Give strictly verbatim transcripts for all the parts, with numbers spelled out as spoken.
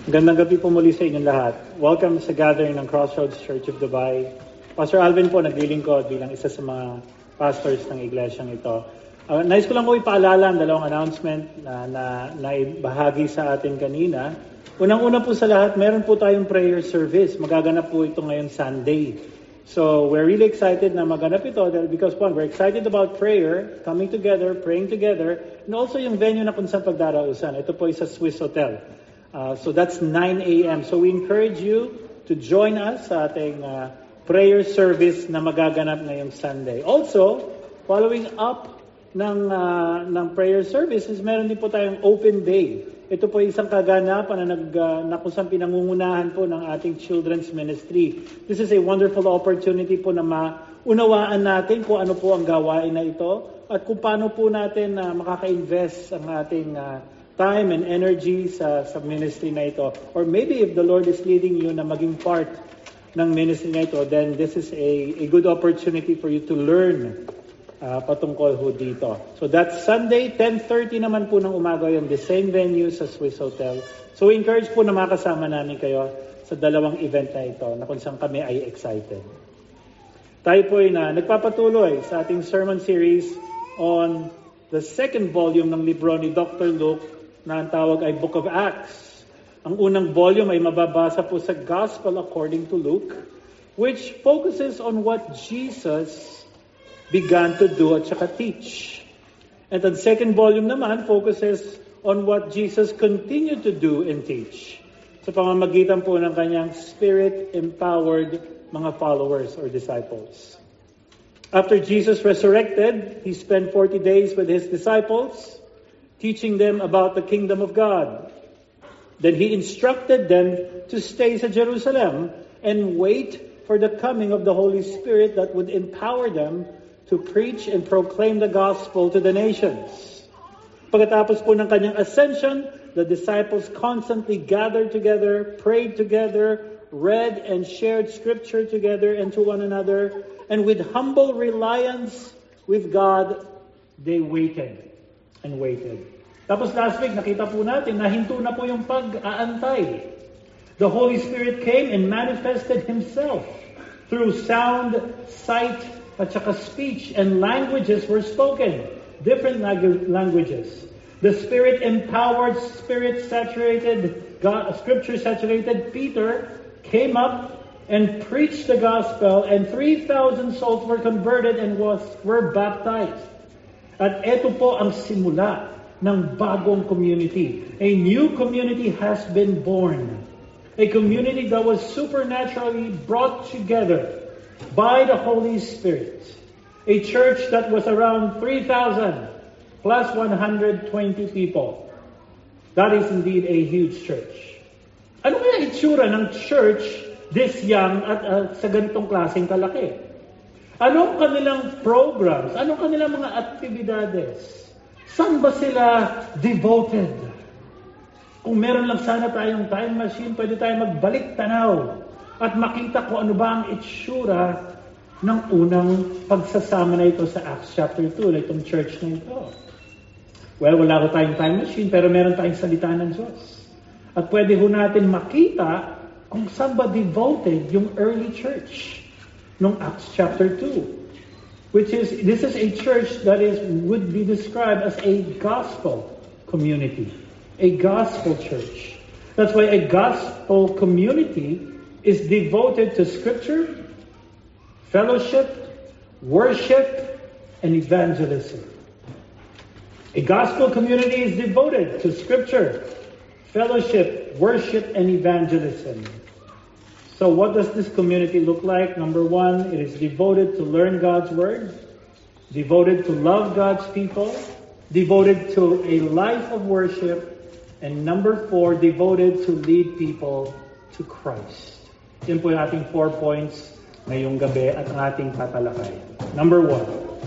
Gandang gabi po muli sa inyong lahat. Welcome sa gathering ng Crossroads Church of Dubai. Pastor Alvin po naglilingkod bilang isa sa mga pastors ng iglesyang ito. Uh, nais ko lang po ipaalala ang dalawang announcement na, na, na ibahagi sa atin kanina. Unang-una po sa lahat, meron po tayong prayer service. Magaganap po ito ngayon Sunday. So we're really excited na maganap ito because one, we're excited about prayer, coming together, praying together, and also yung venue na kung saan pagdarausan. Ito po ay sa Swiss Hotel. Uh, so that's nine a.m. So we encourage you to join us sa ating uh, prayer service na magaganap ngayong Sunday. Also, following up ng, uh, ng prayer services, meron din po tayong open day. Ito po isang kaganapan na, nag, uh, na kung saan pinangungunahan po ng ating children's ministry. This is a wonderful opportunity po na maunawaan natin kung ano po ang gawain na ito at kung paano po natin uh, makaka-invest ang ating uh, time and energy sa, sa ministry na ito. Or maybe if the Lord is leading you na maging part ng ministry na ito, then this is a, a good opportunity for you to learn uh, patungkol ho dito. So that's Sunday, ten thirty naman po ng umaga yun, the same venue sa Swiss Hotel. So we encourage po na makasama namin kayo sa dalawang event na ito na kung saan kami ay excited. Tayo po ay na nagpapatuloy sa ating sermon series on the second volume ng libro ni Doctor Luke na ang tawag ay Book of Acts. Ang unang volume ay mababasa po sa Gospel according to Luke, which focuses on what Jesus began to do at saka teach. And the second volume naman focuses on what Jesus continued to do and teach sa pamamagitan po ng kanyang Spirit-empowered mga followers or disciples. After Jesus resurrected, He spent forty days with His disciples, teaching them about the kingdom of God. Then He instructed them to stay sa Jerusalem and wait for the coming of the Holy Spirit that would empower them to preach and proclaim the gospel to the nations. Pagkatapos po ng kanyang ascension, the disciples constantly gathered together, prayed together, read and shared scripture together and to one another, and with humble reliance with God, they waited and waited. Tapos last week, nakita po natin, nahinto na po yung pag-aantay. The Holy Spirit came and manifested Himself through sound, sight, at saka speech, and languages were spoken. Different languages. The Spirit-empowered, Spirit-saturated, Scripture-saturated Peter came up and preached the gospel, and three thousand souls were converted and was, were baptized. At ito po ang simula ng bagong community. A new community has been born. A community that was supernaturally brought together by the Holy Spirit. A church that was around three thousand plus one hundred twenty people. That is indeed a huge church. Ano kaya itsura ng church this young at uh, sa ganitong klaseng kalaki? Anong kanilang programs? Anong kanilang mga aktibidades? Saan ba sila devoted? Kung meron lang sana tayong time machine, pwede tayong magbalik tanaw at makita kung ano ba ang itsura ng unang pagsasama na ito sa Acts chapter two, na itong church na ito. Well, wala ko tayong time machine, pero meron tayong salita ng Diyos. At pwede ho natin makita kung saan ba devoted yung early church ng Acts chapter two. Which is, this is a church that is would be described as a gospel community. A gospel church. That's why a gospel community is devoted to scripture, fellowship, worship, and evangelism. A gospel community is devoted to scripture, fellowship, worship, and evangelism. So what does this community look like? Number one, it is devoted to learn God's word, devoted to love God's people, devoted to a life of worship, and number four, devoted to lead people to Christ. Yan po yung ating four points ngayong gabi at ang ating tatalakay. Number one,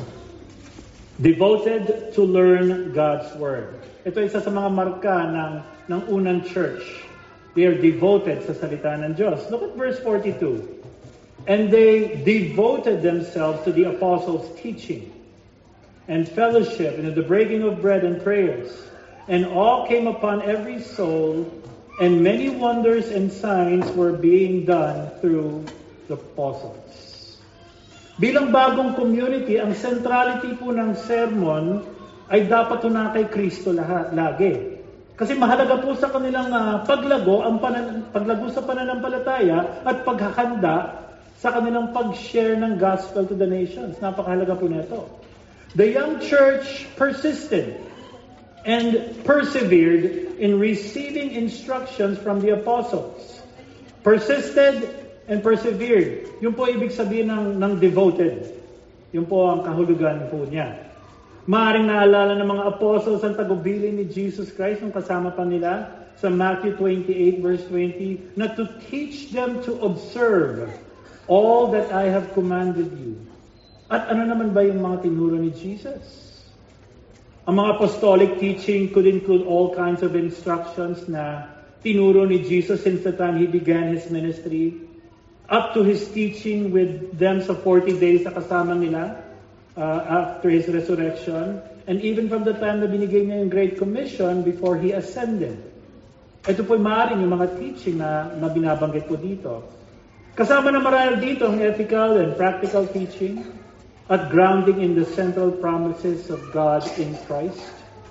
devoted to learn God's word. Ito isa sa mga marka ng, ng unang church. They are devoted sa salita ng Diyos. Look at verse forty-two. And they devoted themselves to the apostles' teaching and fellowship and to the breaking of bread and prayers. And all came upon every soul, and many wonders and signs were being done through the apostles. Bilang bagong community, ang centrality po ng sermon ay dapat na kay Kristo lahat, lagi. Kasi mahalaga po sa kanilang uh, paglago, ang panan, paglago sa pananampalataya at paghahanda sa kanilang pag-share ng gospel to the nations. Napakahalaga po nito. The young church persisted and persevered in receiving instructions from the apostles. Persisted and persevered. Yun po ibig sabihin ng, ng devoted. Yun po ang kahulugan po niya. Maaring naalala ng mga apostles ang tagubilin ni Jesus Christ nung kasama pa nila sa Matthew twenty-eight verse twenty na to teach them to observe all that I have commanded you. At ano naman ba yung mga tinuro ni Jesus? Ang mga apostolic teaching could include all kinds of instructions na tinuro ni Jesus since the time He began His ministry, up to His teaching with them sa forty days na kasama nila uh, after His resurrection, and even from the time na binigay niya yung Great Commission before He ascended. Ito po maaaring yung mga teaching na, na binabanggit po dito. Kasama na marahil dito ang ethical and practical teaching, at grounding in the central promises of God in Christ.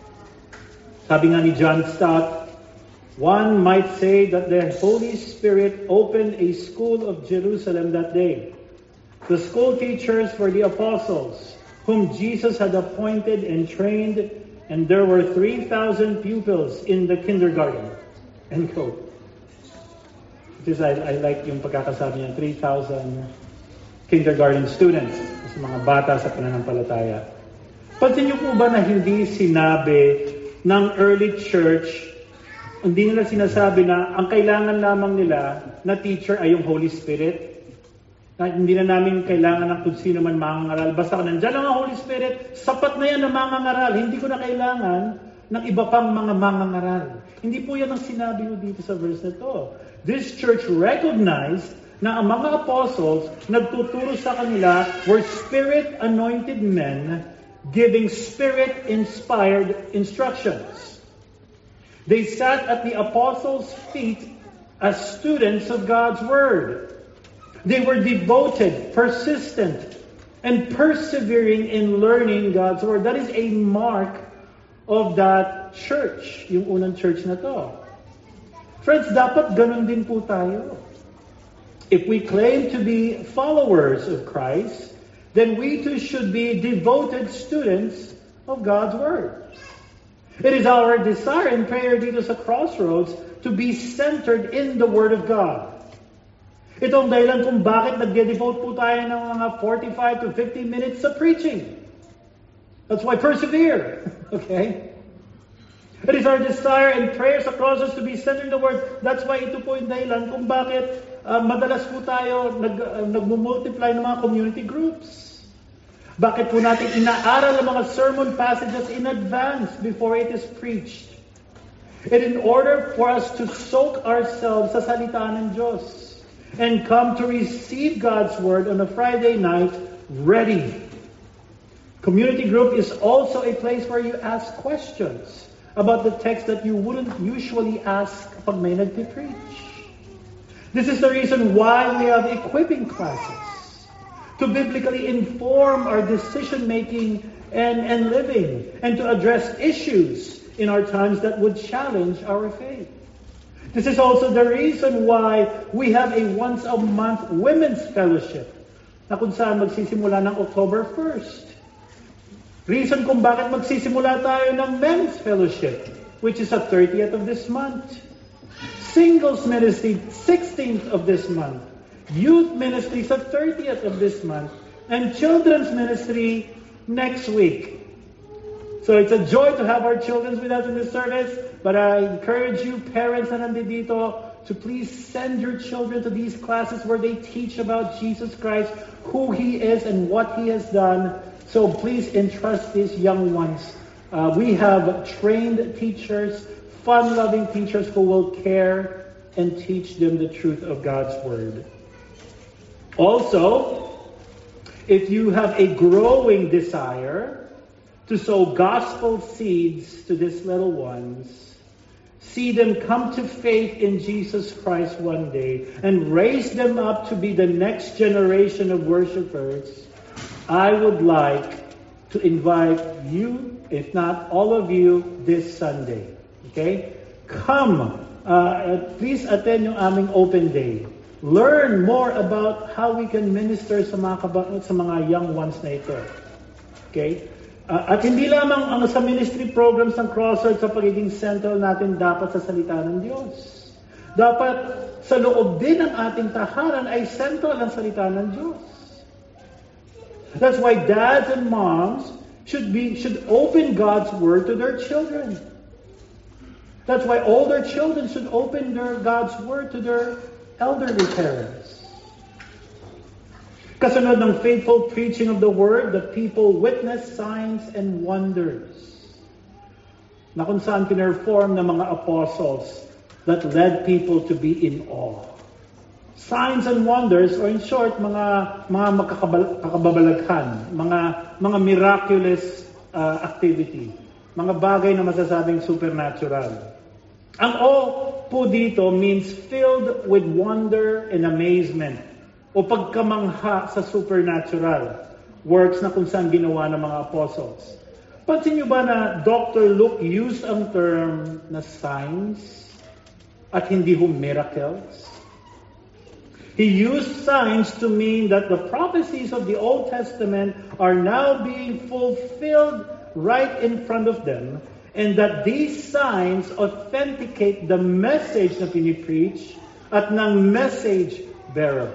Sabi nga ni John Stott, one might say that the Holy Spirit opened a school of Jerusalem that day. The school teachers were the apostles, whom Jesus had appointed and trained, and there were three thousand pupils in the kindergarten. End quote. Because I, I like yung pagkakasabi niya, three thousand kindergarten students, sa mga bata sa pananampalataya. Pansin niyo po ba na hindi sinabi ng early church, hindi nila sinasabi na ang kailangan lamang nila na teacher ay yung Holy Spirit? Na hindi na namin kailangan ng kung sino man mangangaral. Basta ka nandiyan lang ang Holy Spirit, sapat na yan na mangangaral. Hindi ko na kailangan ng iba pang mga mangangaral. Hindi po yan ang sinabi ko dito sa verse na to. This church recognized na ang mga apostles nagtuturo sa kanila were Spirit-anointed men giving Spirit-inspired instructions. They sat at the apostles' feet as students of God's Word. They were devoted, persistent, and persevering in learning God's Word. That is a mark of that church, yung unang church na to. Friends, dapat ganun din po tayo. If we claim to be followers of Christ, then we too should be devoted students of God's Word. It is our desire and prayer dito sa Crossroads to be centered in the Word of God. Ito ang dahilan kung bakit nag-devote po tayo ng mga forty-five to fifty minutes sa preaching. That's why persevere. Okay? It is our desire and prayers across us to be centered in the Word. That's why ito po yung dahilan kung bakit Uh, madalas po tayo nag, uh, nagmumultiply ng mga community groups. Bakit po natin inaaral ang mga sermon passages in advance before it is preached? And in order for us to soak ourselves sa salita ng Diyos and come to receive God's Word on a Friday night ready. Community group is also a place where you ask questions about the text that you wouldn't usually ask pag may nagpipreach. This is the reason why we have equipping classes to biblically inform our decision-making and, and living, and to address issues in our times that would challenge our faith. This is also the reason why we have a once-a-month women's fellowship na kung saan magsisimula ng October first. Reason kung bakit magsisimula tayo ng men's fellowship, which is the thirtieth of this month. Singles ministry, sixteenth of this month. Youth ministry sa thirtieth of this month. And children's ministry next week. So it's a joy to have our children with us in this service. But I encourage you, parents na nandito, to please send your children to these classes where they teach about Jesus Christ, who He is and what He has done. So please entrust these young ones. Uh, we have trained teachers, fun-loving teachers who will care and teach them the truth of God's Word. Also, if you have a growing desire to sow gospel seeds to these little ones, see them come to faith in Jesus Christ one day, and raise them up to be the next generation of worshipers, I would like to invite you, if not all of you, this Sunday. Okay? Come. Uh, please attend yung aming open day. Learn more about how we can minister sa mga, kaba- sa mga young ones na ito. Okay? Uh, at hindi lamang ang sa ministry programs ng Crossroads sa pagiging central natin dapat sa salita ng Diyos. Dapat sa loob din ng ating tahanan ay central ang salita ng Diyos. That's why dads and moms should be should open God's Word to their children. That's why older children should open their God's Word to their elderly parents. Kasunod ng faithful preaching of the Word, the people witness signs and wonders na kung saan pinerform ng mga apostles that led people to be in awe. Signs and wonders, or in short, mga mga magkakababalaghan, mga mga miraculous uh, activity, mga bagay na masasabing supernatural. Ang awe po dito means filled with wonder and amazement, o pagkamangha sa supernatural works na kung saan ginawa ng mga apostles. Pansin niyo ba na Doctor Luke used ang term na signs at hindi ho miracles? He used signs to mean that the prophecies of the Old Testament are now being fulfilled right in front of them, and that these signs authenticate the message na pinipreach at ng message bearer.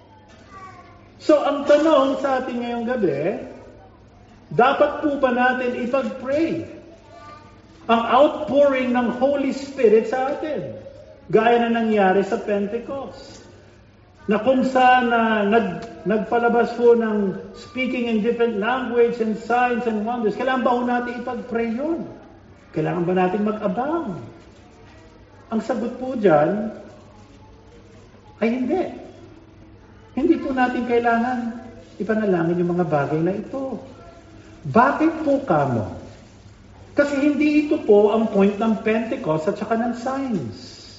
So, ang tanong sa atin ngayong gabi, dapat po ba natin ipag-pray ang outpouring ng Holy Spirit sa atin? Gaya na nangyari sa Pentecost. Na kung saan uh, nag, nagpalabas po ng speaking in different language and signs and wonders, kailangan ba po natin ipag-pray yun? Kailangan ba natin mag-abang? Ang sagot po dyan ay hindi. Hindi po natin kailangan ipanalangin yung mga bagay na ito. Bakit po kamo? Kasi hindi ito po ang point ng Pentecost at saka ng signs.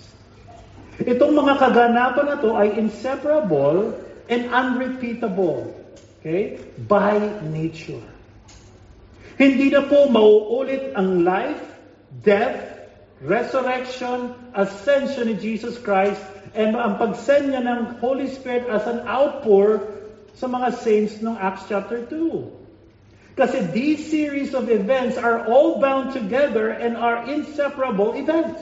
Itong mga kaganapan na to ay inseparable and unrepeatable. Okay? By nature. Hindi na po mauulit ang life, death, resurrection, ascension ni Jesus Christ, and ang pagsend niya ng Holy Spirit as an outpour sa mga saints ng Acts chapter two. Kasi these series of events are all bound together and are inseparable events.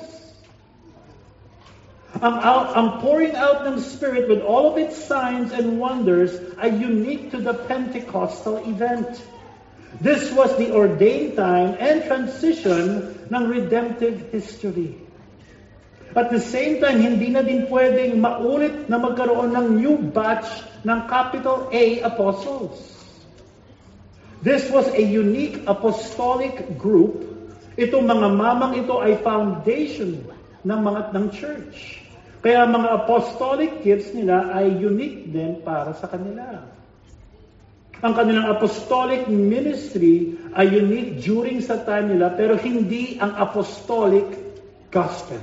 Ang, out, ang pouring out ng Spirit with all of its signs and wonders ay unique to the Pentecostal event. This was the ordained time and transition ng redemptive history. At the same time, hindi na din pwedeng maulit na magkaroon ng new batch ng capital A apostles. This was a unique apostolic group. Itong mga mamang ito ay foundation ng mga ng church. Kaya mga apostolic gifts nila ay unique din para sa kanila. Ang kanilang apostolic ministry ay unique during sa time nila, pero hindi ang apostolic gospel.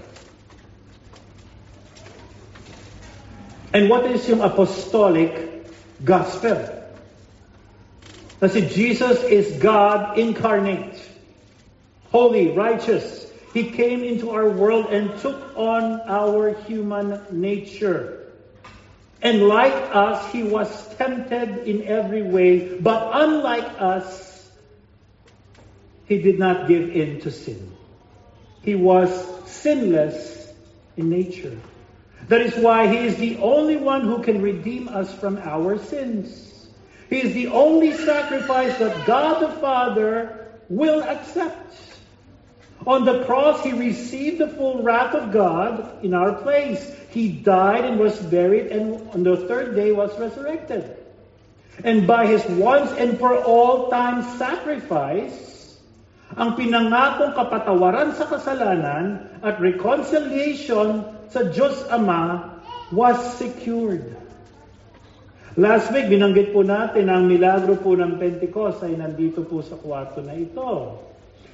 And what is yung apostolic gospel? Na si Jesus is God incarnate, holy, righteous. He came into our world and took on our human nature. And like us, He was tempted in every way, but unlike us, He did not give in to sin. He was sinless in nature. That is why He is the only one who can redeem us from our sins. He is the only sacrifice that God the Father will accept. On the cross, He received the full wrath of God in our place. He died and was buried, and on the third day was resurrected. And by His once and for all time sacrifice, ang pinangakong kapatawaran sa kasalanan at reconciliation sa Diyos Ama was secured. Last week, binanggit po natin ang milagro po ng Pentecost ay nandito po sa kwarto na ito.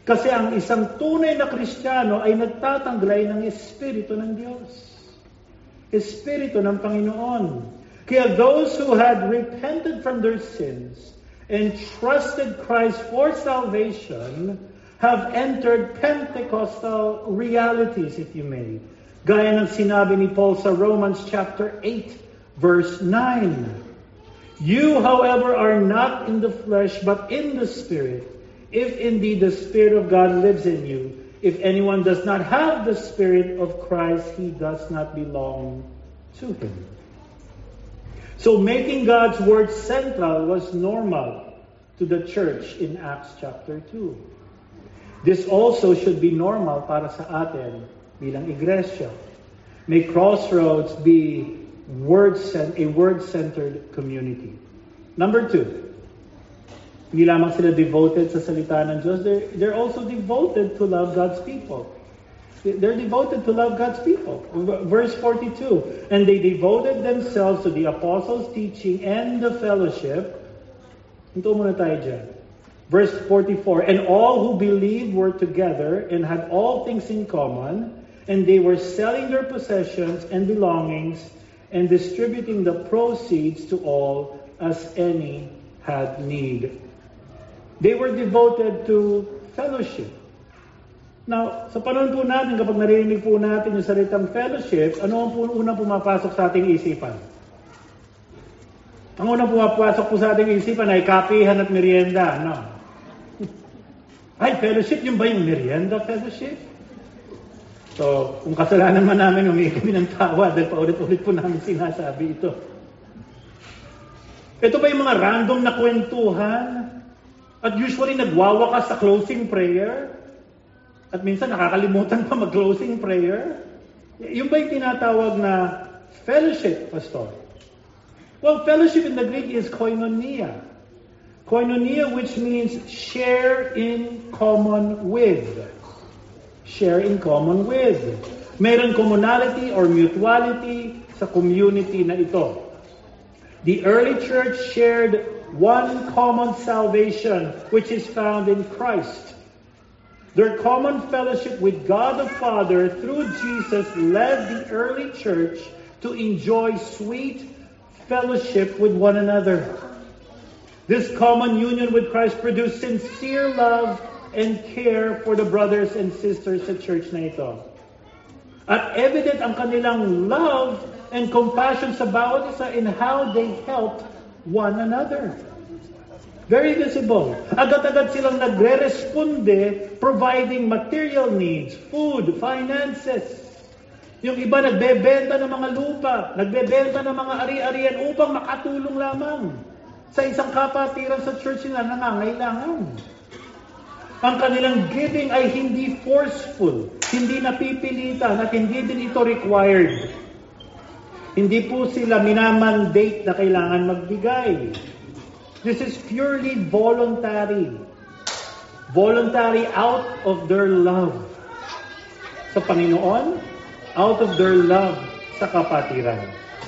Kasi ang isang tunay na Kristiyano ay nagtatanglay ng Espiritu ng Diyos. Espiritu ng Panginoon. Kaya those who had repented from their sins and trusted Christ for salvation have entered Pentecostal realities, if you may. Gaya ng sinabi ni Paul sa Romans chapter eight, verse nine. You, however, are not in the flesh, but in the Spirit, if indeed the Spirit of God lives in you. If anyone does not have the Spirit of Christ, he does not belong to him. So making God's word central was normal to the church in Acts chapter two. This also should be normal para sa atin bilang iglesia. May Crossroads be word a word-centered community. Number two, hindi lamang sila devoted sa salita ng Diyos, they're, they're also devoted to love God's people. They're devoted to love God's people. Verse forty-two, and they devoted themselves to the apostles' teaching and the fellowship. Ito muna tayo dyan. Verse forty-four, and all who believed were together and had all things in common, and they were selling their possessions and belongings and distributing the proceeds to all as any had need. They were devoted to fellowship. Now, sa panahon po natin, kapag narinig po natin yung salitang fellowship, ano ang po unang pumapasok sa ating isipan? Ang unang pumapasok po sa ating isipan ay kapihan at merienda. No? Ay, fellowship, yun ba yung merienda fellowship? So, kung kasalanan man namin, humingi kami ng tawa dahil paulit-ulit po namin sinasabi ito. Ito ba yung mga random na kwentuhan? At usually nagwawakas sa closing prayer? At minsan nakakalimutan pa mag-closing prayer? Yung ba yung tinatawag na fellowship, Pastor? Well, fellowship in the Greek is koinonia. Koinonia, which means share in common with. Share in common with. Mayroon commonality or mutuality sa community na ito. The early church shared one common salvation, which is found in Christ. Their common fellowship with God the Father through Jesus led the early church to enjoy sweet fellowship with one another. This common union with Christ produced sincere love and care for the brothers and sisters sa church na ito. At evident ang kanilang love and compassion sa bawat isa in how they helped one another. Very visible. Agad-agad silang nagre-responde providing material needs, food, finances. Yung iba nagbebenta ng mga lupa, nagbebenta ng mga ari-arian upang makatulong lamang sa isang kapatiran sa church nila na nangangailangan. Ang kanilang giving ay hindi forceful, hindi napipilitan, at hindi din ito required. Hindi po sila minamandate na kailangan magbigay. This is purely voluntary. Voluntary out of their love sa Panginoon, out of their love sa kapatiran.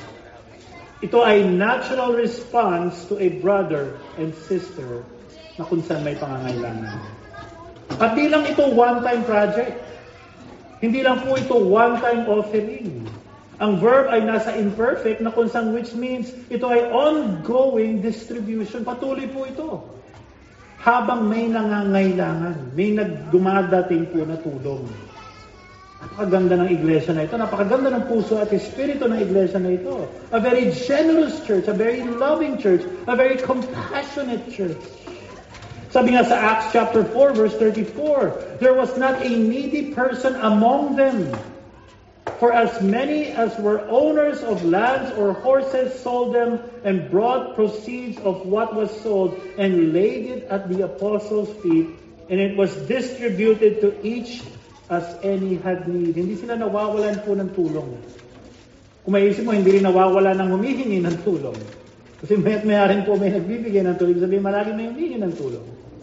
Ito ay natural response to a brother and sister na kung saan may pangangailangan. At di lang ito one-time project. Hindi lang po ito one-time offering. Ang verb ay nasa imperfect na kung saan, which means ito ay ongoing distribution. Patuloy po ito. Habang may nangangailangan, may nagdumadating po na tulong. Napakaganda ng iglesia na ito. Napakaganda ng puso at espiritu ng iglesia na ito. A very generous church, a very loving church, a very compassionate church. Sabi nga sa Acts chapter four, verse thirty-four, there was not a needy person among them. For as many as were owners of lands or horses sold them and brought proceeds of what was sold and laid it at the apostles' feet, and it was distributed to each as any had need. Hindi sila nawawalan po ng tulong. Kung maisip mo, hindi rin nawawala ng humihingi ng tulong. Kasi may mayroon po may nagbibigay ng tulong, sabihin malagi may humihingi ng tulong.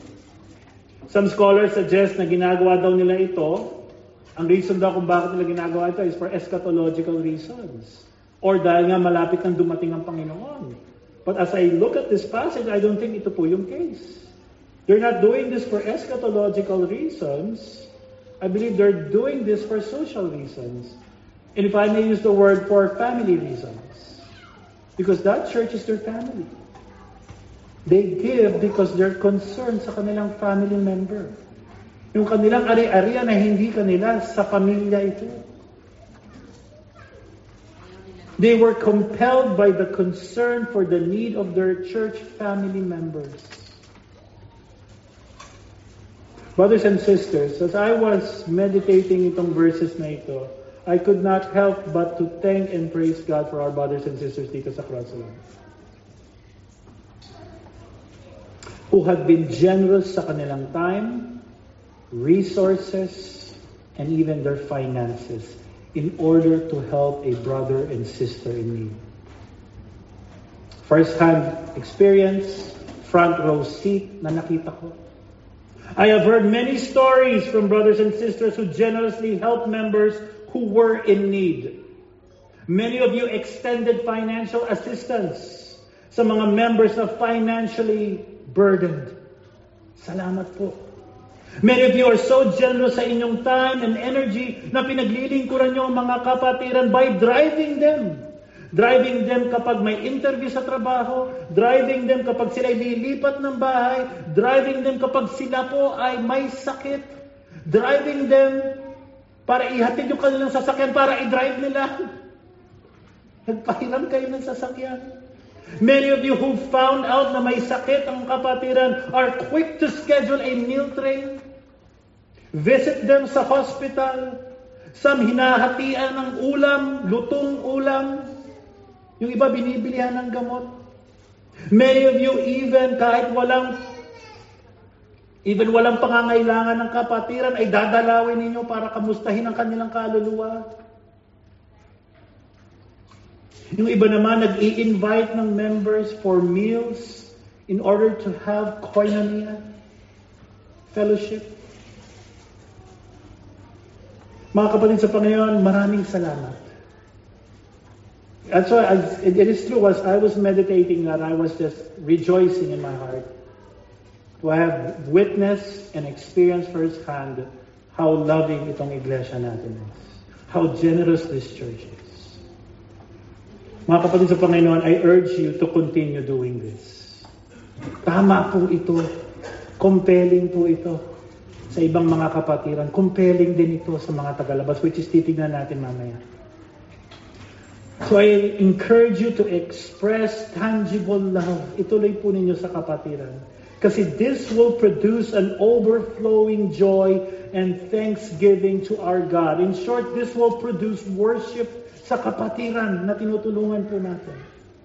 Some scholars suggest na ginagawa daw nila ito, ang reason daw kung bakit nila ginagawa ito is for eschatological reasons. Or dahil nga malapit nang dumating ang Panginoon. But as I look at this passage, I don't think ito po yung case. They're not doing this for eschatological reasons. I believe they're doing this for social reasons. And if I may use the word, for family reasons. Because that church is their family. They give because they're concerned sa kanilang family member. Yung kanilang ari-arian na hindi kanila, sa pamilya ito. They were compelled by the concern for the need of their church family members. Brothers and sisters, as I was meditating itong verses na ito, I could not help but to thank and praise God for our brothers and sisters dito sa Crossroads, who have been generous sa kanilang time, resources, and even their finances in order to help a brother and sister in need. First-hand experience, front row seat na nakita ko. I have heard many stories from brothers and sisters who generously help members who were in need. Many of you extended financial assistance sa mga members na financially burdened. Salamat po. Many of you are so generous sa inyong time and energy na pinaglilingkuran nyo ang mga kapatiran by driving them. Driving them kapag may interview sa trabaho, driving them kapag sila lilipat ng bahay, driving them kapag sila po ay may sakit, driving them para ihatid yung kanilang sasakyan para i-drive nila. Nagpahiram kayo ng sasakyan. Many of you who found out na may sakit ang kapatiran are quick to schedule a meal train. Visit them sa hospital. Some hinahatian ng ulam, lutong ulam. Yung iba binibilihan ng gamot. Many of you even kahit walang even walang pangangailangan ng kapatiran ay dadalawin ninyo para kamustahin ang kanilang kaluluwa. Yung iba naman nag-i-invite ng members for meals in order to have koinonia, fellowship. Mga kapatid sa Panginoon, maraming salamat. That's why I, it, it is true, as I was meditating that, I was just rejoicing in my heart to have witnessed and experienced firsthand how loving itong iglesia natin is. How generous this church is. Mga kapatid sa Panginoon, I urge you to continue doing this. Tama po ito. Compelling po ito sa ibang mga kapatiran. Compelling din ito sa mga tagalabas, which is titignan natin mamaya. So I encourage you to express tangible love. Ituloy po ninyo sa kapatiran. Kasi this will produce an overflowing joy and thanksgiving to our God. In short, this will produce worship sa kapatiran na tinutulungan po natin.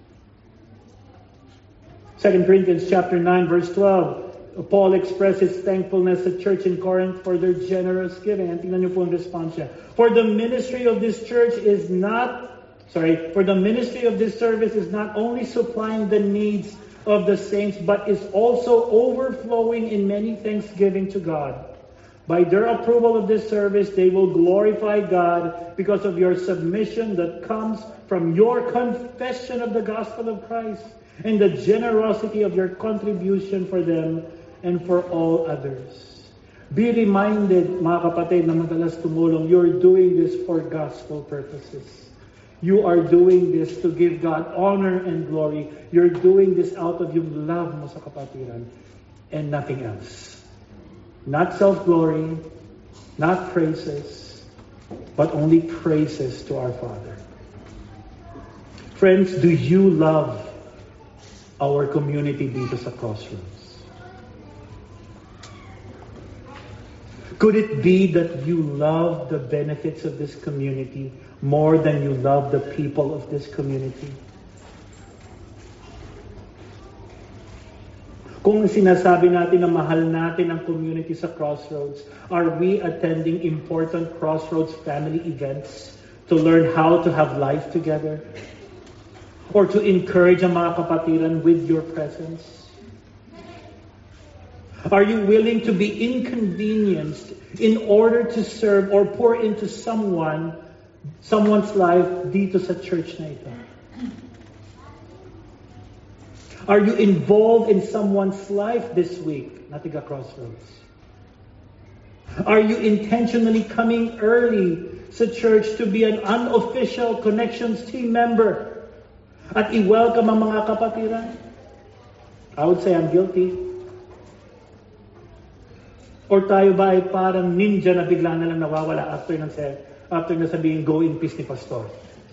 Second Corinthians chapter nine verse twelve. Paul expressed his thankfulness to the church in Corinth for their generous giving. And tingnan niyo po ang response niya. For the ministry of this church is not, sorry, for the ministry of this service is not only supplying the needs of the saints, but is also overflowing in many thanksgiving to God. By their approval of this service, they will glorify God because of your submission that comes from your confession of the gospel of Christ and the generosity of your contribution for them and for all others. Be reminded, mga kapatid, na madalas tumulong, you're doing this for gospel purposes. You are doing this to give God honor and glory. You're doing this out of yung love mo sa kapatiran and nothing else. Not self-glory, not praises, but only praises to our Father. Friends, do you love our community dito sa Crossroads? Could it be that you love the benefits of this community more than you love the people of this community? Kung sinasabi natin na mahal natin ang community sa Crossroads, are we attending important Crossroads family events to learn how to have life together? Or to encourage ang mga kapatiran with your presence? Are you willing to be inconvenienced in order to serve or pour into someone, someone's life dito sa church na ito? Are you involved in someone's life this week? Natiga Crossroads. Are you intentionally coming early sa church to be an unofficial Connections team member at i-welcome ang mga kapatiran? I would say I'm guilty. Or tayo ba ay parang ninja na bigla na lang nawawala after ng after na sabihin go in peace ni pastor?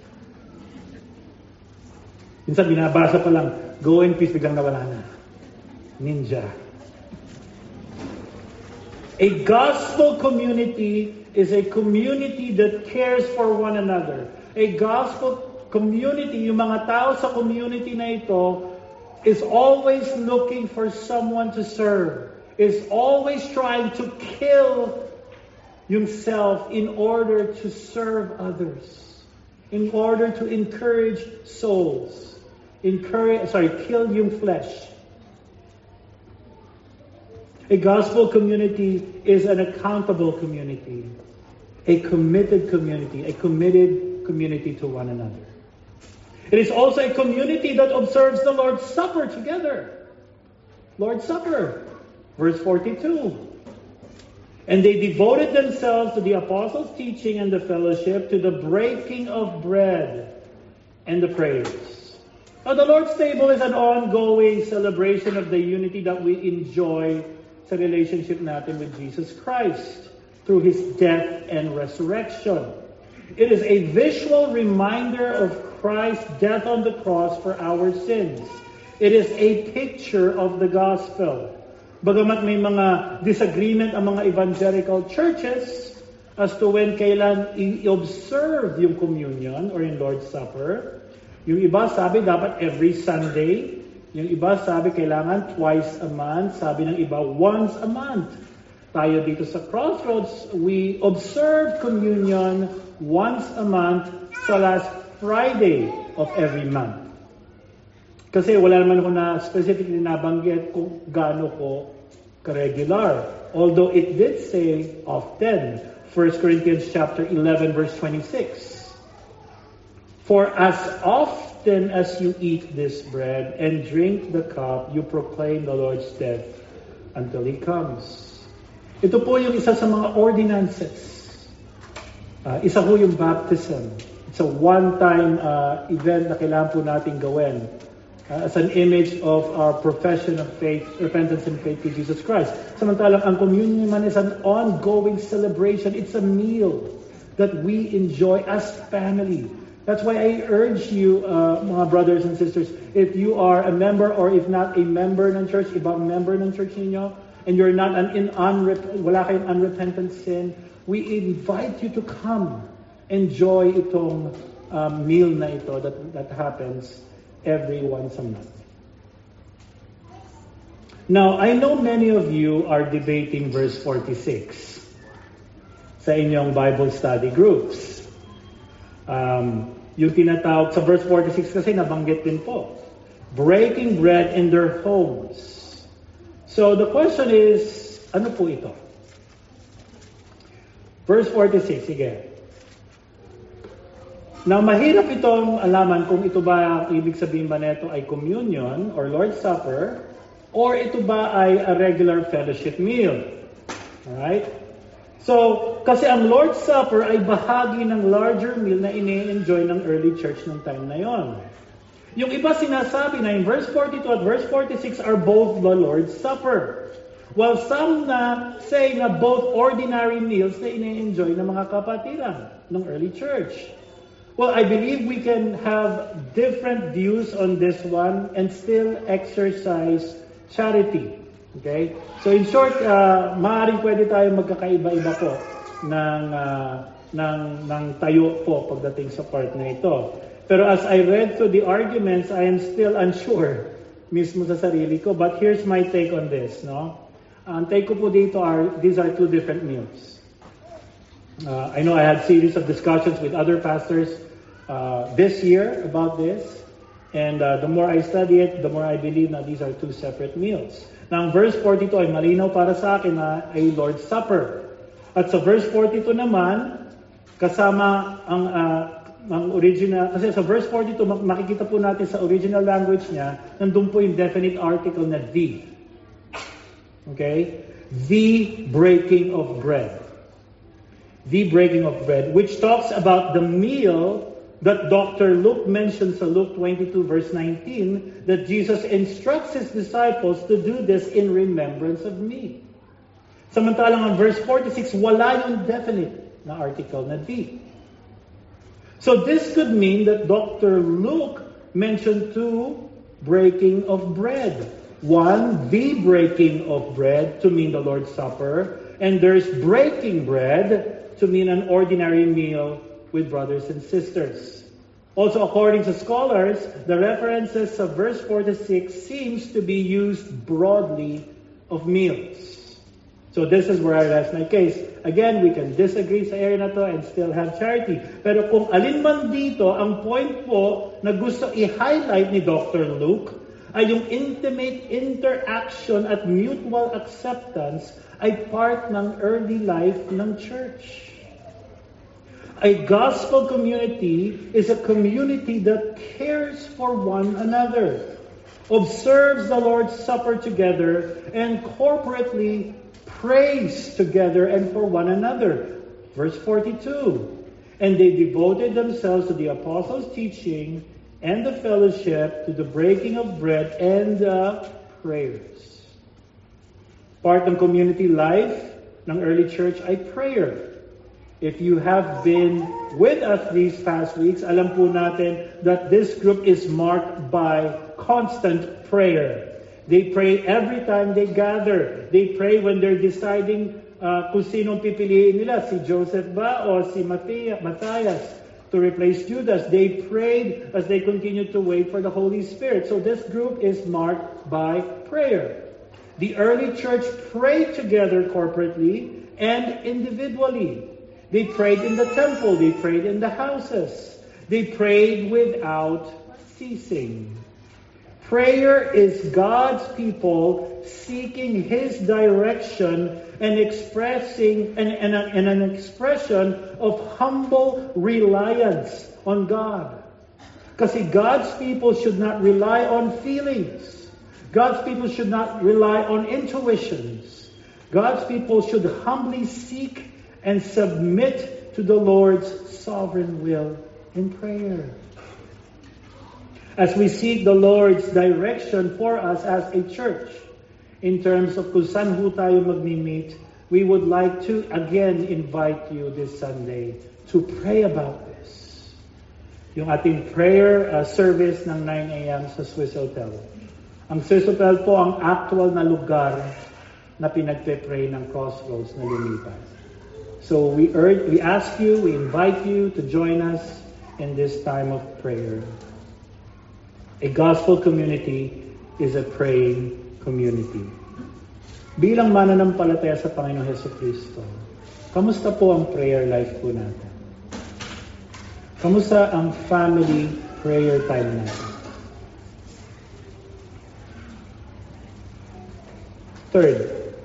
Minsan binabasa pa lang, go in peace, biglang nawala na. Ninja. A gospel community is a community that cares for one another. A gospel community, yung mga tao sa community na ito, is always looking for someone to serve. Is always trying to kill himself in order to serve others. In order to encourage souls. Encourage, sorry, kill yung flesh. A gospel community is an accountable community, a committed community, a committed community to one another. It is also a community that observes the Lord's Supper together. Lord's Supper, verse forty-two. And they devoted themselves to the apostles' teaching and the fellowship, to the breaking of bread and the prayers. Now, the Lord's table is an ongoing celebration of the unity that we enjoy sa relationship natin with Jesus Christ through His death and resurrection. It is a visual reminder of Christ's death on the cross for our sins. It is a picture of the gospel. Bagamat may mga disagreement ang mga evangelical churches as to when kailan i-observe yung communion or yung Lord's Supper. Yung iba sabi dapat every Sunday. Yung iba sabi kailangan twice a month. Sabi ng iba once a month. Tayo dito sa Crossroads, we observe communion once a month sa last Friday of every month. Kasi wala naman ako na specifically nabanggit kung gaano ko ka-regular. Although it did say often. First Corinthians chapter eleven verse twenty-six. For as often as you eat this bread and drink the cup, you proclaim the Lord's death until He comes. Ito po yung isa sa mga ordinances. Uh, isa po yung baptism. It's a one-time uh, event na kailangan po natin gawin uh, as an image of our profession of faith, repentance and faith to Jesus Christ. Samantalang ang communion naman is an ongoing celebration. It's a meal that we enjoy as family. That's why I urge you, uh, mga brothers and sisters, if you are a member or if not a member ng church, ibang member ng church ninyo, and you're not an in unrep- wala kayong unrepentant sin, we invite you to come enjoy itong um, meal na ito that, that happens every once a month. Now, I know many of you are debating verse forty-six sa inyong Bible study groups. Um, yung tinatawag sa verse forty-six kasi nabanggit din po. Breaking bread in their homes. So the question is, ano po ito? Verse forty-six, sige. Now, mahirap itong alaman kung ito ba, ibig sabihin ba nito ay communion or Lord's Supper, or ito ba ay a regular fellowship meal. Alright? So, kasi ang Lord's Supper ay bahagi ng larger meal na ini-enjoy ng early church ng time na yon. Yung iba sinasabi na in verse forty-two at verse forty-six are both the Lord's Supper. While some na say na both ordinary meals na ini-enjoy ng mga kapatiran ng early church. Well, I believe we can have different views on this one and still exercise charity. Okay? So in short, uh, maaaring pwede tayo magkakaiba-iba po ng, uh, ng, ng tayo po pagdating sa part na ito. Pero as I read through the arguments, I am still unsure mismo sa sarili ko. But here's my take on this. No? Ang take ko po dito are, these are two different meals. Uh, I know I had series of discussions with other pastors uh, this year about this. And uh, the more I study it, the more I believe na these are two separate meals. Now, ang verse forty-two ay malinaw para sa akin na ay Lord's Supper. At sa verse forty-two naman, kasama ang uh, ang original, kasi sa verse forty-two, makikita po natin sa original language niya, nandun po yung definite article na the. Okay? The breaking of bread. The breaking of bread, which talks about the meal that Doctor Luke mentions in Luke twenty-two verse nineteen, that Jesus instructs His disciples to do this in remembrance of me. Samantalang ang verse forty-six, wala yung definite na article na the. So this could mean that Doctor Luke mentioned two breaking of bread. One, the breaking of bread to mean the Lord's Supper, and there's breaking bread to mean an ordinary meal with brothers and sisters. Also, according to scholars, the references of verse forty-six seems to be used broadly of meals. So this is where I rest my case. Again, we can disagree sa area na to and still have charity. Pero kung alin man dito, ang point po na gusto i-highlight ni Doctor Luke ay yung intimate interaction at mutual acceptance ay part ng early life ng church. A gospel community is a community that cares for one another, observes the Lord's Supper together, and corporately prays together and for one another. Verse forty-two, and they devoted themselves to the apostles' teaching and the fellowship, to the breaking of bread and the prayers. Part ng community life ng early church ay prayer. If you have been with us these past weeks, alam po natin that this group is marked by constant prayer. They pray every time they gather. They pray when they're deciding uh, kung sinong pipiliin nila, si Joseph ba o si Matthias, Matthias to replace Judas. They prayed as they continued to wait for the Holy Spirit. So this group is marked by prayer. The early church prayed together corporately and individually. They prayed in the temple. They prayed in the houses. They prayed without ceasing. Prayer is God's people seeking His direction and expressing and, and, and an expression of humble reliance on God. Kasi God's people should not rely on feelings. God's people should not rely on intuitions. God's people should humbly seek and submit to the Lord's sovereign will in prayer. As we seek the Lord's direction for us as a church, in terms of kung saan ho tayo magmi-meet, we would like to again invite you this Sunday to pray about this. Yung ating prayer uh, service ng nine a.m. sa Swiss Hotel. Ang Swiss Hotel po ang actual na lugar na pinagpe-pray ng Crossroads na lumipas. So we urge, we ask you, we invite you to join us in this time of prayer. A gospel community is a praying community. Bilang mananampalataya sa Panginoong Hesukristo, kamusta po ang prayer life po natin? Kamusta ang family prayer time natin? Third,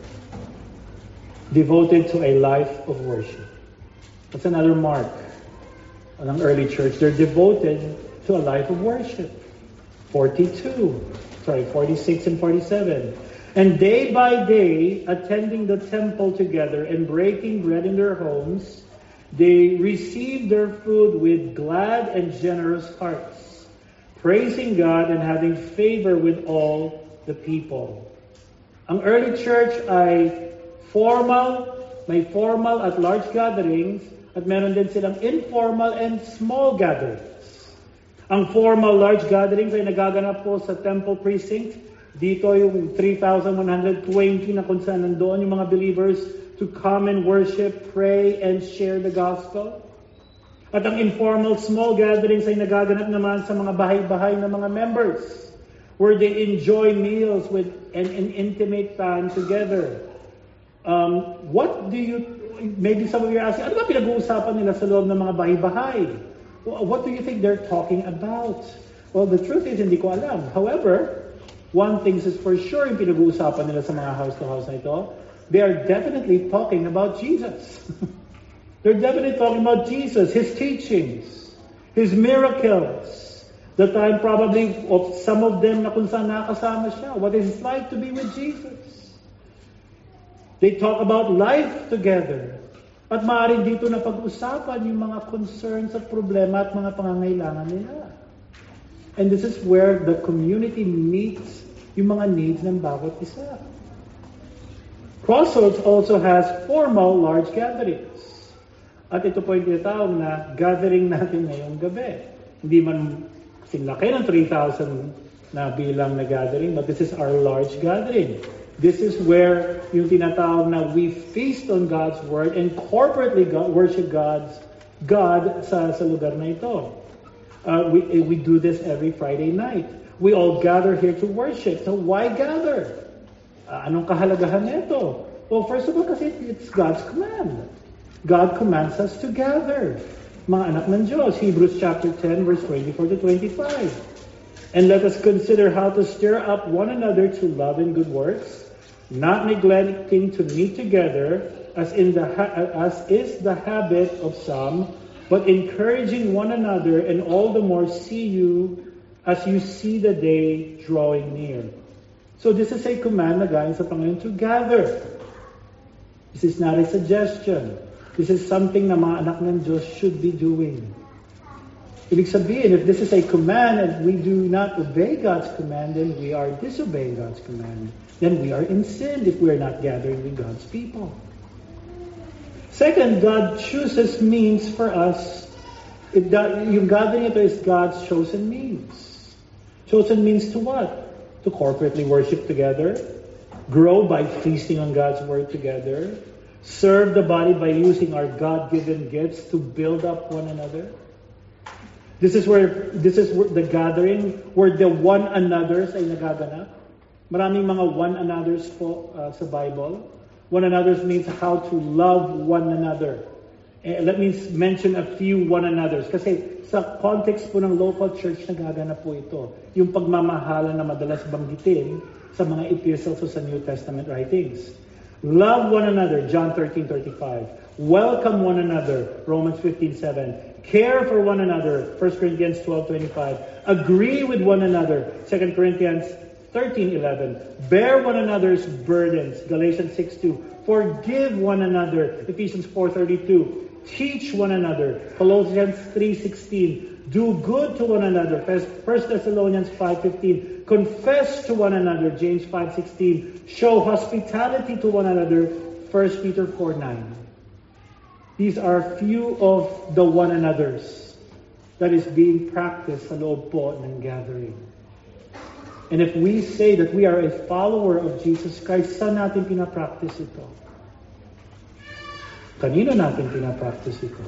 devoted to a life of worship. That's another mark ng early church. They're devoted to a life of worship. forty-two, sorry, forty-six and forty-seven. And day by day, attending the temple together and breaking bread in their homes, they received their food with glad and generous hearts, praising God and having favor with all the people. Ang early church ay formal, may formal at large gatherings, at meron din silang informal and small gatherings. Ang formal large gatherings ay nagaganap po sa temple precinct. Dito yung three thousand one hundred twenty na kung saan nandoon yung mga believers to come and worship, pray, and share the gospel. At ang informal small gatherings ay nagaganap naman sa mga bahay-bahay ng mga members, where they enjoy meals with an, an intimate time together. Um, what do you, maybe some of you are asking, ano ba pinag-uusapan nila sa loob ng mga bahay-bahay? What do you think they're talking about? Well, the truth is, hindi ko alam. However, one thing is for sure yung pinag-uusapan nila sa mga house-to-house na ito, they are definitely talking about Jesus. They're definitely talking about Jesus, His teachings, His miracles, the time probably of some of them na kung saan nakasama siya. What is it like to be with Jesus? They talk about life together. At maaaring dito na pag-usapan yung mga concerns at problema at mga pangangailangan nila. And this is where the community meets yung mga needs ng bawat isa. Crossroads also has formal large gatherings. At ito po yung tinatawag na gathering natin ngayong gabi. Hindi man sinlaki ng three thousand na bilang na gathering, but this is our large gathering. This is where yung tinatawag na we feast on God's Word and corporately God, worship God's God sa, sa lugar na ito. Uh, we, we do this every Friday night. We all gather here to worship. So why gather? Uh, anong kahalagahan nito? Well, first of all, kasi it's God's command. God commands us to gather. Mga anak ng Diyos, Hebrews chapter ten, verse twenty-four to twenty-five. And let us consider how to stir up one another to love and good works, not neglecting to meet together, as in the ha- as is the habit of some, but encouraging one another, and all the more see you as you see the day drawing near. So this is a command na galing sa Panginoon to gather. This is not a suggestion. This is something na mga anak ng Diyos should be doing. Ibig sabihin, if this is a command and we do not obey God's command, then we are disobeying God's command. Then we are in sin if we are not gathering with God's people. Second, God chooses means for us. It, yung gathering ito is God's chosen means. Chosen means to what? To corporately worship together, grow by feasting on God's Word together, serve the body by using our God-given gifts to build up one another. This is where this is where the gathering where the one another's ay nagaganap. Maraming mga one another's po uh, sa Bible. One another's means how to love one another. Eh, let me mention a few one another's kasi sa context po ng local church nagaganap po ito. Yung pagmamahalan na madalas banggitin sa mga epistles o sa New Testament writings. Love one another, John thirteen thirty-five. Welcome one another, Romans fifteen seven. Care for one another, First Corinthians twelve twenty-five. Agree with one another, Second Corinthians thirteen eleven. Bear one another's burdens, Galatians six two. Forgive one another, Ephesians four thirty-two. Teach one another, Colossians three sixteen. Do good to one another, First Thessalonians five fifteen. Confess to one another, James five sixteen. Show hospitality to one another, First Peter four nine. These are few of the one another's that is being practiced sa loob po ng gathering. And if we say that we are a follower of Jesus Christ, saan natin pinapractice ito? Kanino natin pinapractice ito?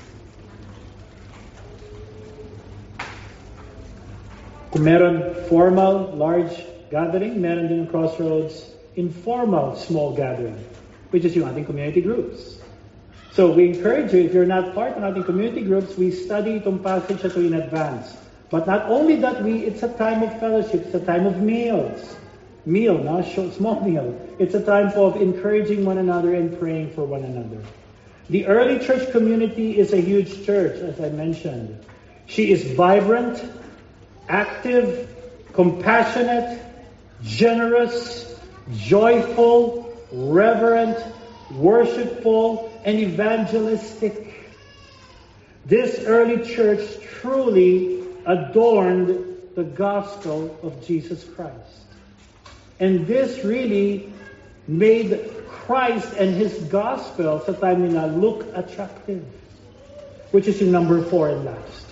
Kung meron formal, large gathering, meron din ng Crossroads informal, small gathering, which is yung ating community groups. So we encourage you, if you're not part of ating community groups, we study itong passage ito in advance. But not only that, we it's a time of fellowship, it's a time of meals. Meal, not small meal. It's a time of encouraging one another and praying for one another. The early church community is a huge church, as I mentioned. She is vibrant, active, compassionate, generous, joyful, reverent, worshipful, and evangelistic. This early church truly adorned the gospel of Jesus Christ. And this really made Christ and His gospel sa time nila look attractive. Which is yung number four and last.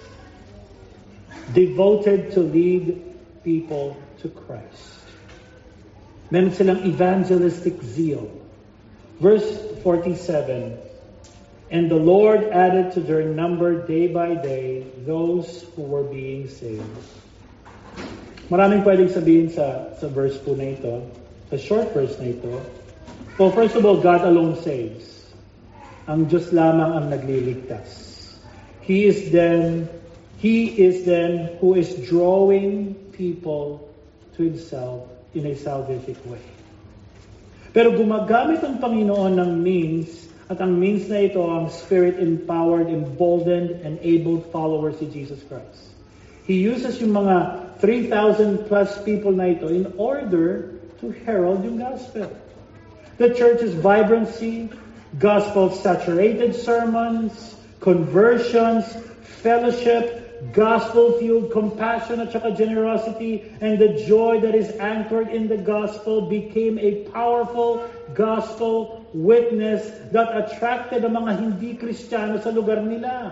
Devoted to lead people to Christ. Meron silang evangelistic zeal. Verse forty-seven, and the Lord added to their number day by day those who were being saved. Maraming pwedeng sabihin sa, sa verse po na ito, sa short verse na ito. Well, first of all, God alone saves. Ang Diyos lamang ang nagliligtas. He is then, He is then who is drawing people to Himself in a salvific way. Pero gumagamit ang Panginoon ng means At ang means na ito, ang Spirit-empowered, emboldened, enabled followers si Jesus Christ. He uses yung mga three thousand plus people na ito in order to herald yung gospel. The church's vibrancy, gospel-saturated sermons, conversions, fellowship, gospel-fueled compassion at saka generosity, and the joy that is anchored in the gospel became a powerful gospel witness that attracted ang mga hindi Kristiyano sa lugar nila.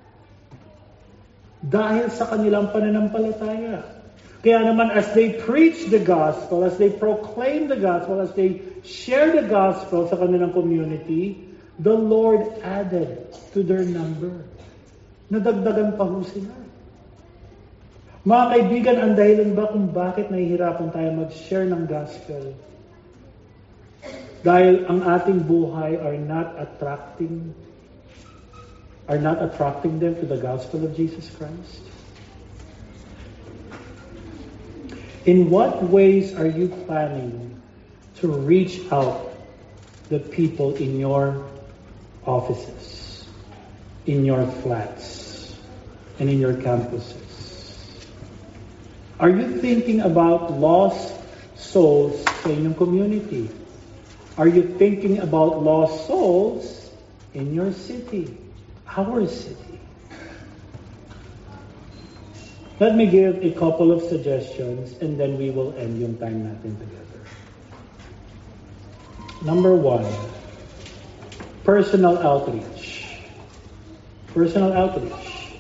Dahil sa kanilang pananampalataya. Kaya naman as they preach the gospel, as they proclaim the gospel, as they share the gospel sa kanilang community, the Lord added to their number. Nadagdagan pa ho sila. Mga kaibigan, ang dahilan ba kung bakit nahihirapan tayo mag-share ng gospel? Dahil ang ating buhay are not attracting are not attracting them to the gospel of Jesus Christ? In what ways are you planning to reach out the people in your offices, in your flats, and in your campuses? Are you thinking about lost souls sa inyong community? Are you thinking about lost souls in your city, our city? Let me give a couple of suggestions and then we will end yung time natin together. Number one, personal outreach. Personal outreach.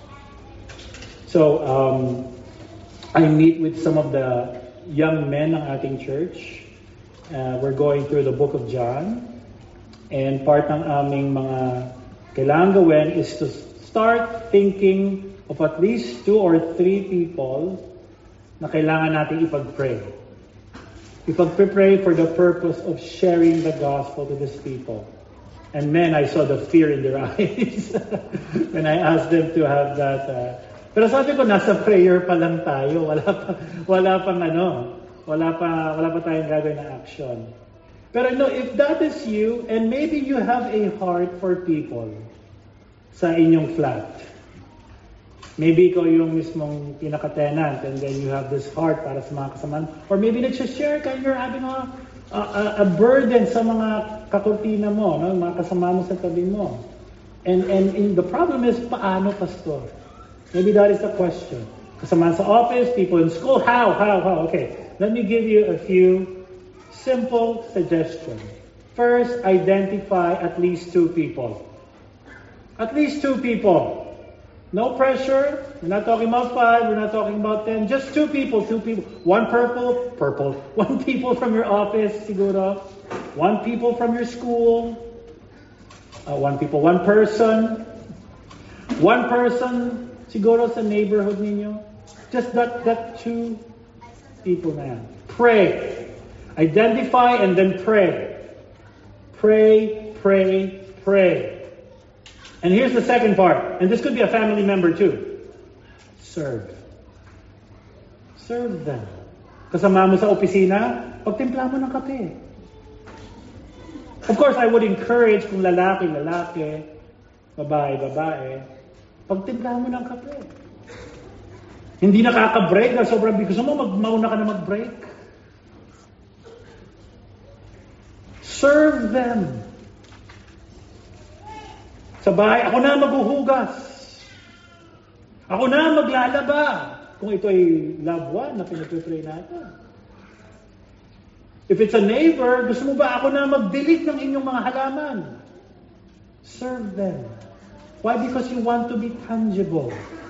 So, um, I meet with some of the young men ng ating church. Uh, we're going through the book of John. And part ng aming mga kailangan gawin is to start thinking of at least two or three people na kailangan natin ipag-pray. Ipag-pray for the purpose of sharing the gospel to these people. And man, I saw the fear in their eyes when I asked them to have that. Uh, pero sabi ko, nasa prayer pa lang tayo. Wala pa, wala pang ano, wala pa, wala pa tayong gagawin na action. Pero no, if that is you, and maybe you have a heart for people sa inyong flat. Maybe ikaw yung mismong pinaka-tenant and then you have this heart para sa mga kasamaan. Or maybe nagsashare ka and you're having a, a, a burden sa mga kakurtina mo, no? Mga kasama mo sa tabi mo. And, and, and the problem is, paano, pastor? Maybe that is the question. Kasamaan sa office, people in school, how, how, how? Okay, let me give you a few simple suggestions. First, identify at least two people. At least two people. No pressure. We're not talking about five. We're not talking about ten. Just two people. Two people. One purple. Purple. One people from your office, siguro. One people from your school. Uh, one people. One person. One person, siguro sa neighborhood ninyo. Just that, that two people na yan. Pray. Identify and then pray. Pray, pray, pray. And here's the second part. And this could be a family member too. Serve. Serve them. Kasama mo sa opisina, pagtimpla mo ng kape. Of course, I would encourage kung lalaki, lalaki, babae, babae, pagtimpla mo ng kape. Hindi nakaka-break na sobrang gusto mo, magmauna ka na mag-break. Serve them. Sa bahay, ako na maghuhugas. Ako na maglalaba. Kung ito ay loved one na pinag-pray natin. If it's a neighbor, gusto mo ba ako na mag-delete ng inyong mga halaman? Serve them. Why? Because you want to be tangible.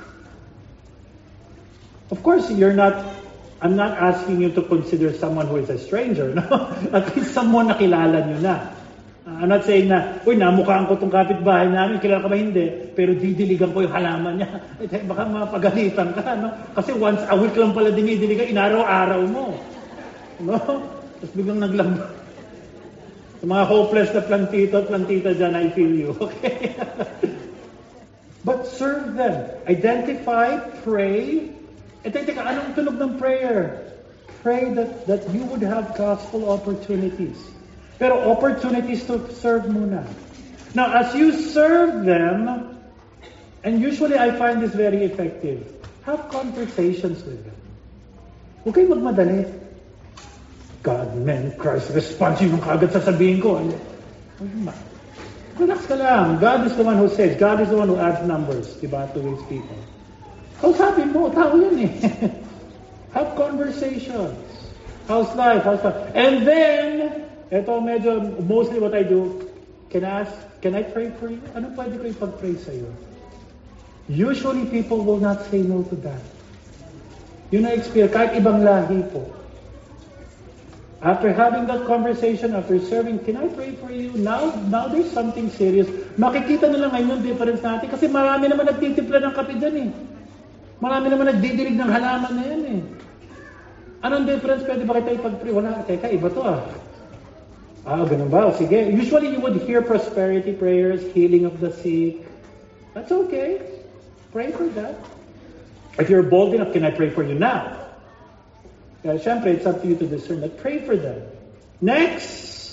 Of course, you're not, I'm not asking you to consider someone who is a stranger. No? At least someone na kilala nyo na. I'm not saying na, uy, namukhaan ko itong kapitbahay namin, kilala ka ba? Hindi. Pero didiligan ko yung halaman niya. Eh, baka mapagalitan ka, no? Kasi once a week lang pala dinidiligan, inaraw-araw mo. No? Tapos biglang naglamba. Sa mga hopeless na plantito at plantita dyan, I feel you. Okay? But serve them. Identify, pray. Eh, teka, anong tunog ng prayer? Pray that, that you would have gospel opportunities. Pero opportunities to serve muna. Now, as you serve them, and usually I find this very effective, have conversations with them. Huwag kayo magmadali. God, man, Christ, response yung kagad sasabihin ko. Relax ka lang. God is the one who says. God is the one who adds numbers, diba, to his people. Kausapin mo, tao yan eh. Have conversations. How's life? How's life? And then, ito medyo, mostly what I do, can I ask, can I pray for you? Ano pwede ko ipag-pray sa'yo? Usually, people will not say no to that. Yun na experience, kahit ibang lahi po. After having that conversation, after serving, can I pray for you? Now, now there's something serious. Makikita nila ngayon yung difference natin kasi marami naman nagtitimpla ng kape dyan eh. Marami naman nagdidilig ng halaman na yan eh. Anong difference? Pwede ba kita ipag-pray? Wala, teka, iba to ah. Ah, ganun ba? Sige. Usually you would hear prosperity prayers, healing of the sick. That's okay. Pray for that. If you're bold enough, can I pray for you now? Yeah, syempre, it's up to you to discern that. Pray for them. Next,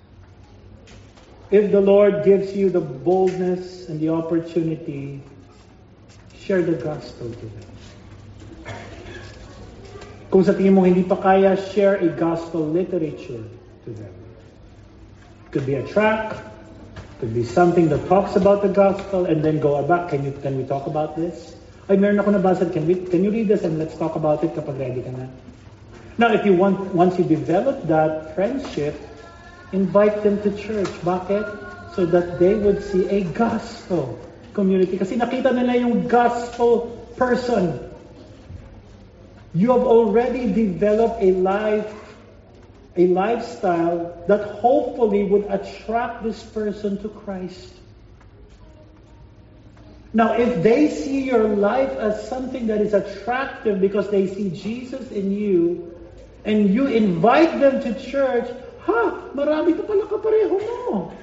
if the Lord gives you the boldness and the opportunity, share the gospel to them. Kung sa tingin mo hindi pa kaya, share a gospel literature to them. Could be a tract, could be something that talks about the gospel, and then go back. Can you can we talk about this? Ay, meron ako nabasa. Can we can you read this and let's talk about it kapag ready ka na? Now, if you want, once you develop that friendship, invite them to church. Bakit? So that they would see a gospel community. Kasi nakita nila yung gospel person. You have already developed a life, a lifestyle that hopefully would attract this person to Christ. Now, if they see your life as something that is attractive because they see Jesus in you, and you invite them to church, ha, marami ka pala kapareho mo.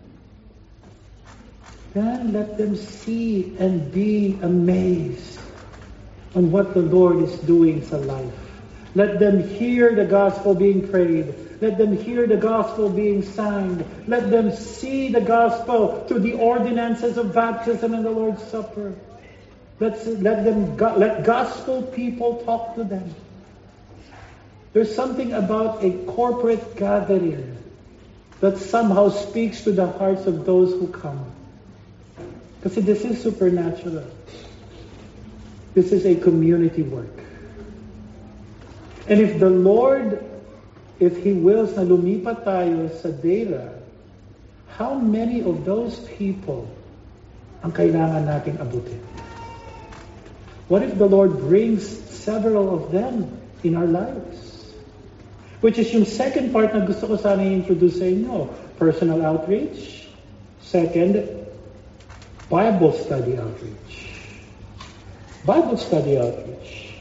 Then let them see and be amazed on what the Lord is doing sa life. Let them hear the gospel being prayed. Let them hear the gospel being sung. Let them see the gospel through the ordinances of baptism and the Lord's Supper. Let's, let them let gospel people talk to them. There's something about a corporate gathering that somehow speaks to the hearts of those who come. Kasi this is supernatural. This is a community work. And if the Lord, if He wills na lumipat tayo sa Dela, how many of those people ang kailangan nating abutin? What if the Lord brings several of them in our lives? Which is yung second part na gusto ko sana i-introduce sa inyo. Personal outreach. Second, Bible study outreach. Bible study outreach.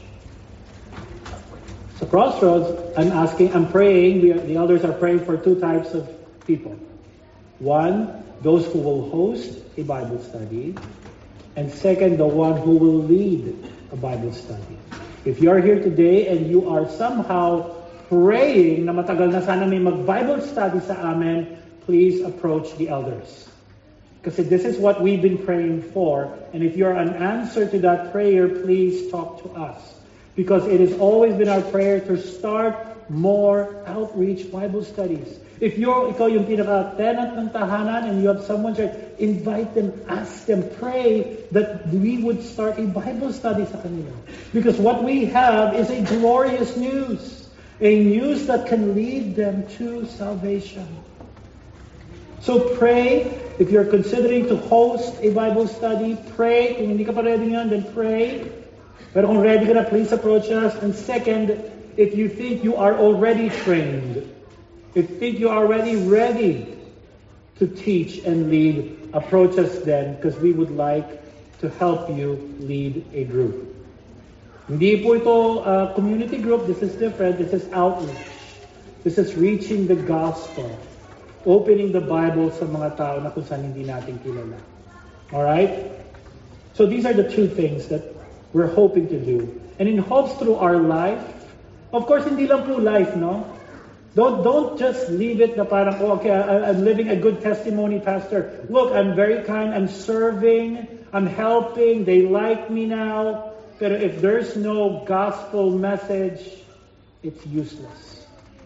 So Crossroads, I'm asking, I'm praying, we are, the elders are praying for two types of people. One, those who will host a Bible study. And second, the one who will lead a Bible study. If you are here today and you are somehow praying na matagal na sana may mag-Bible study sa amin, please approach the elders. Kasi this is what we've been praying for. And if you're an answer to that prayer, please talk to us. Because it has always been our prayer to start more outreach Bible studies. If you're, ikaw yung pinaka-tenant ng tahanan and you have someone there, invite them, ask them, pray that we would start a Bible study sa kanila. Because what we have is a glorious news. A news that can lead them to salvation. So pray. If you're considering to host a Bible study, pray. Kung hindi ka pa ready yan, then pray. Pero kung ready ka na, please approach us. And second, if you think you are already trained, if you think you are already ready to teach and lead, approach us then because we would like to help you lead a group. Hindi po ito uh, community group. This is different. This is outreach. This is reaching the gospel. Opening the Bible sa mga tao na kung saan hindi natin kilala. Alright? So these are the two things that we're hoping to do. And in hopes through our life, of course, hindi lang po life, no? Don't, don't just leave it na parang, oh, okay, I, I'm living a good testimony, Pastor. Look, I'm very kind, I'm serving, I'm helping, they like me now. But if there's no gospel message, it's useless.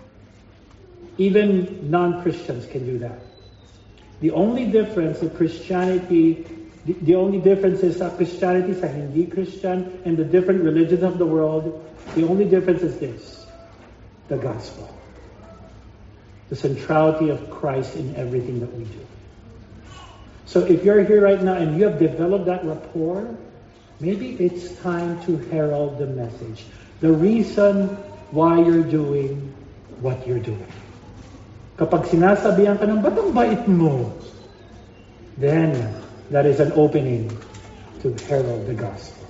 Even non-Christians can do that. The only difference in Christianity, the, the only difference is sa Christianity sa hindi Christian and the different religions of the world, the only difference is this, the gospel. The centrality of Christ in everything that we do. So if you're here right now and you have developed that rapport, maybe it's time to herald the message. The reason why you're doing what you're doing. Kapag sinasabihan ka ng, ba't ang bait mo? Then, that is an opening to herald the gospel.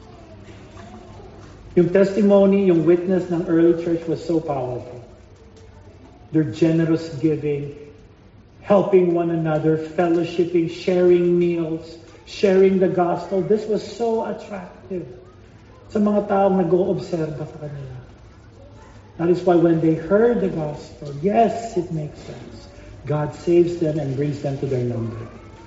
Yung testimony, yung witness ng early church was so powerful. Their generous giving, helping one another, fellowshipping, sharing meals, sharing the gospel. This was so attractive sa mga taong nag-oobserba sa kanila. That is why when they heard the gospel, yes, it makes sense. God saves them and brings them to their number.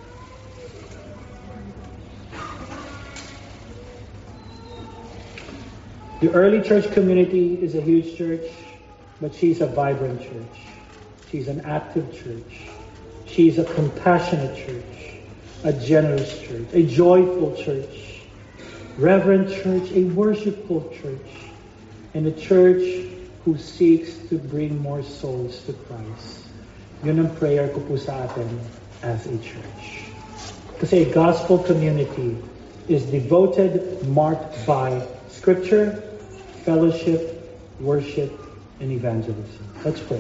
The early church community is a huge church, but she's a vibrant church. She's an active church. She's a compassionate church, a generous church, a joyful church, reverent church, a worshipful church, and a church who seeks to bring more souls to Christ. Yun ang prayer ko po sa atin as a church. Kasi a gospel community is devoted, marked by Scripture, fellowship, worship, and evangelism. Let's pray.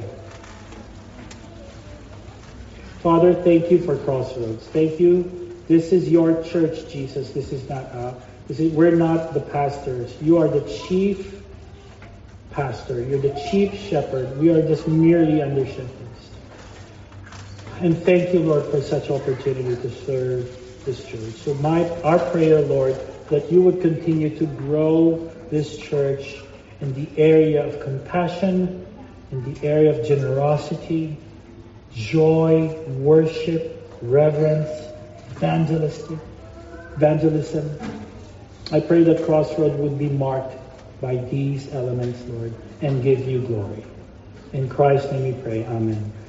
Father, thank you for Crossroads. Thank you. This is your church, Jesus. This is not uh, this is, we're not the pastors. You are the chief pastor. You're the chief shepherd. We are just merely under shepherds. And thank you, Lord, for such opportunity to serve this church. So my our prayer, Lord, that you would continue to grow this church in the area of compassion, in the area of generosity, joy, worship, reverence, evangelistic, evangelism. I pray that Crossroad would be marked by these elements, Lord, and give you glory. In Christ's name we pray. Amen.